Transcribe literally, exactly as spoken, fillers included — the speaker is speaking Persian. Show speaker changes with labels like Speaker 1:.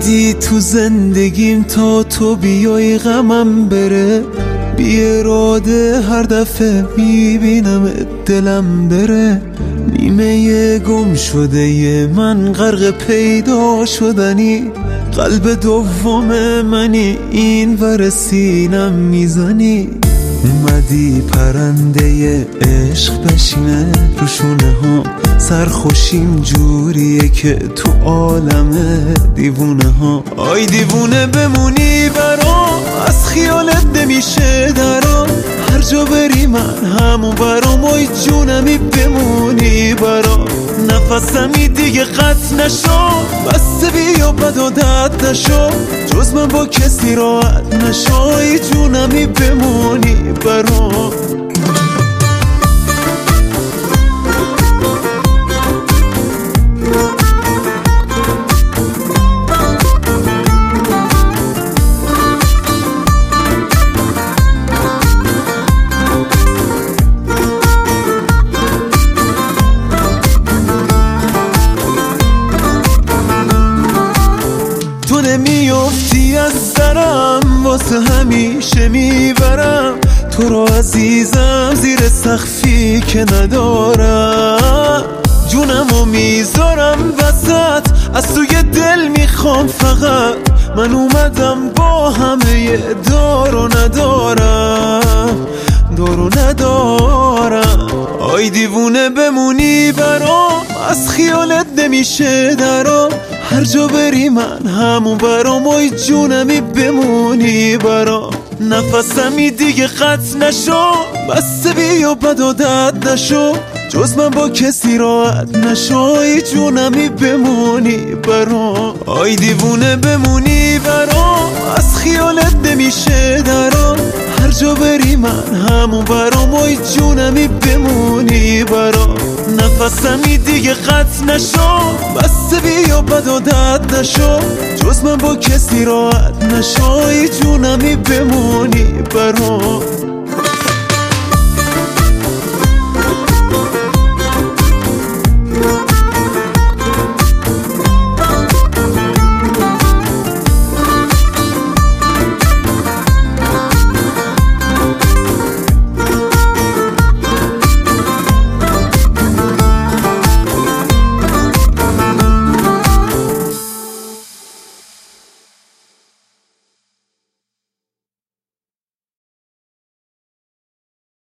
Speaker 1: اومدی تو زندگیم تا تو بیای غمم بره، بی اراده هر دفعه میبینم دلم بره. نیمه گم شده ی من غرق پیدا شدنی، قلب دوم منی این ور سینم میزنی. اومدی پرنده عشق بشینه رو شونه ها، سرخوشیم جوریه که تو عالم دیوونه ها. آی دیوونه بمونی برام، از خیالت نمیشه درام، هر جا بری من همون برام. آی جونمی بمونی برام، نفسمی دیگه قطع نشو، بسته بیا بد و درد نشو، جز من با کسی راحت نشو. آی جونمی بمونی برام. تو نمیافتی از درم، واسه همیشه میبرم تو رو عزیزم، زیر سقفی که ندارم. جونمو میذارم وسط، از توی دل میخوام فقط، من اومدم با همه دار و ندارم، دار و ندارم. آی دیوونه بمونی برام، از خیالت نمیشه درام، هر جا بری من همون برام. آی جونمی بمونی برام، نفسمی دیگه قطع نشو، بسته بیا بد و درد نشو، جز من با کسی راحت نشو. آی جونمی بمونی برام. آی دیوونه بمونی برام، از خیالت نمیشه درام، هر جا بری من همون برام. آی جونمی بمونی برام، نفسمی دیگه قطع نشو، بسته بیا بد و درد نشو، جز من با کسی راحت نشو. آی جونمی بمونی برام.